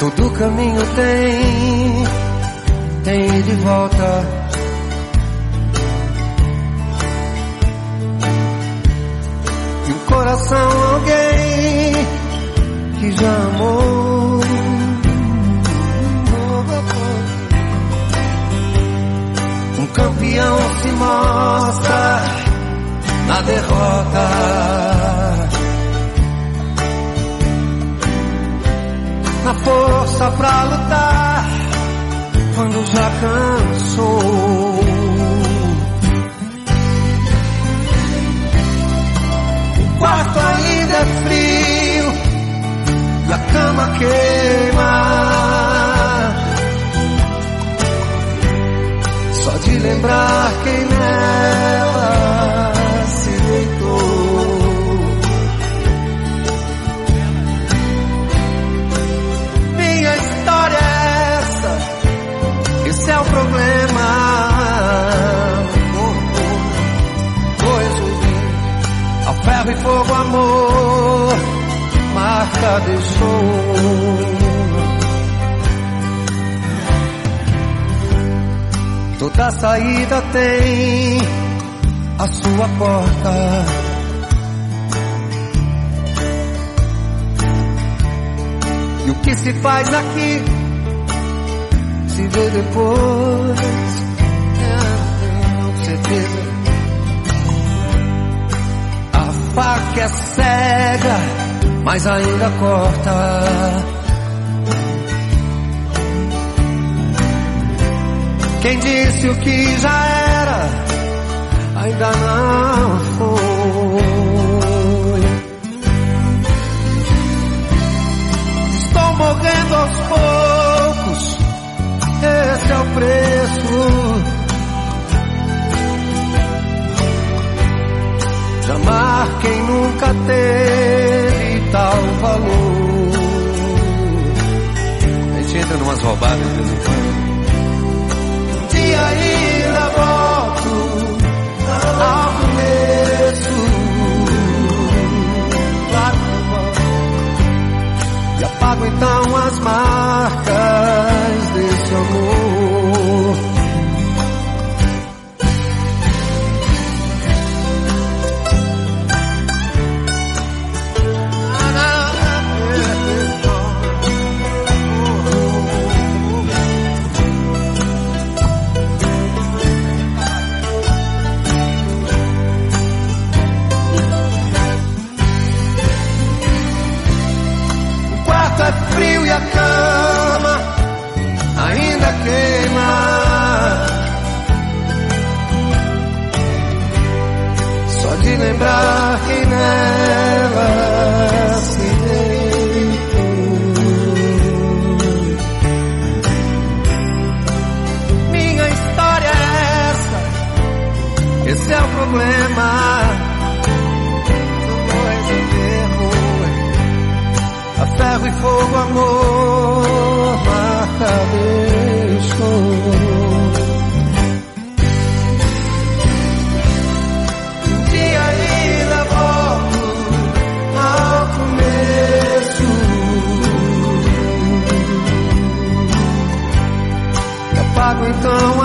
Todo caminho tem de volta. E o coração alguém que já amou. Um campeão se mostra na derrota. Na força pra lutar quando já cansou. O quarto ainda é frio e a cama queima. Só de lembrar quem nela se deitou. Minha história é essa, esse é o problema. Vou resumir: ao ferro e fogo, amor, marca deixou. Toda saída tem a sua porta. E o que se faz aqui se vê depois. Com certeza. A faca é cega, mas ainda corta. Quem disse o que já era, ainda não foi. Estou morrendo aos poucos, esse é o preço de amar quem nunca teve tal valor. A gente entra numas roubadas de vez em quando. E ainda volto ao começo. Claro que eu volto. E apago então as marcas desse amor. É frio e a cama ainda queima. Só de lembrar quem nela se deitou. Minha história é essa, esse é o problema. Ferro e fogo, amor, marca deixou. Um dia ainda volto ao começo. E apago então